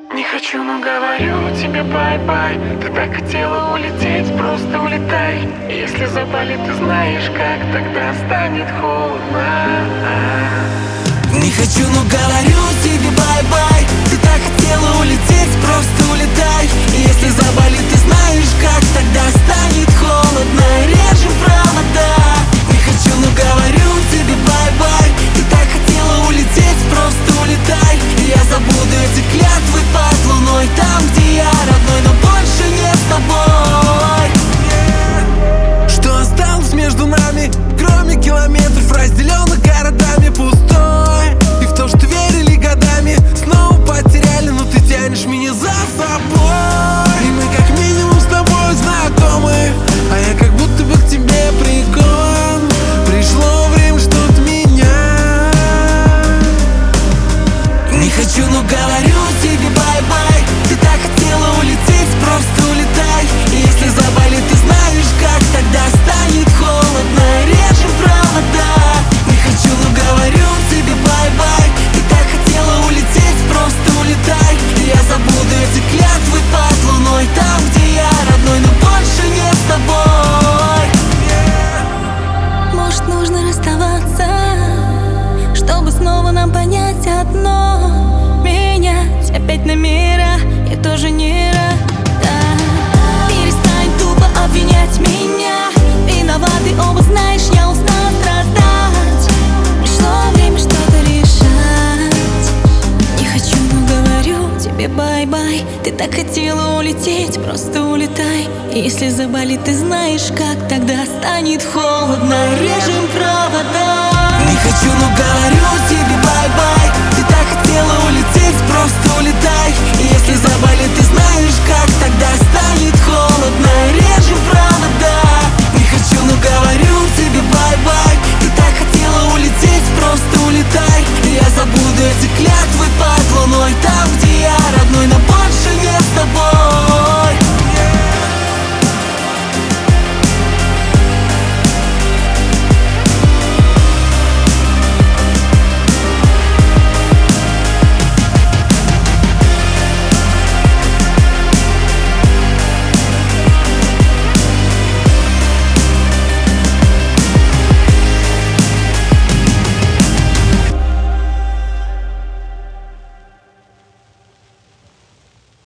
Не хочу, но говорю тебе бай-бай. Ты так хотела улететь, просто улетай. Если заболит, ты знаешь, как тогда станет холодно. Не хочу, но говорю тебе бай-бай. Ты так хотела улететь, просто улетай. Если заболит, ты знаешь, как тогда станет холодно. Режем провода. Не хочу, но говорю тебе бай-бай. Ты так хотела улететь, просто улетай. Я забуду эти клятвы под луной. Там, где я родной, но больше не с тобой. Что осталось между нами, кроме километров, разделенных городами, пустой? И в то, что верили годами, снова потеряли, но ты тянешь меня за собой. И мы как минимум с тобой знакомы, а я как будто бы к тебе прикован. Пришло время что-то менять. Не хочу, но говорю тебе бай-бай. Ты так хотела улететь, просто улетай. И если заболит, ты знаешь, как тогда станет холодно. Режем провода. Не хочу, но говорю тебе бай-бай. Ты так хотела улететь, просто улетай. Я забуду эти клятвы под луной. Там, где я родной, но больше не с тобой. Может, нужно расставаться, чтобы снова нам понять одно. Менять опять номера, я тоже не рада. Перестань тупо обвинять меня. Виноваты оба, знаешь, я устала страдать. Пришло время что-то решать. Не хочу, но говорю тебе бай-бай. Ты так хотела улететь, просто улетай. И если заболит, ты знаешь, как тогда станет холодно. Режем провода. Не хочу, но говорю тебе бай-бай. Ты так хотела улететь, просто улетай.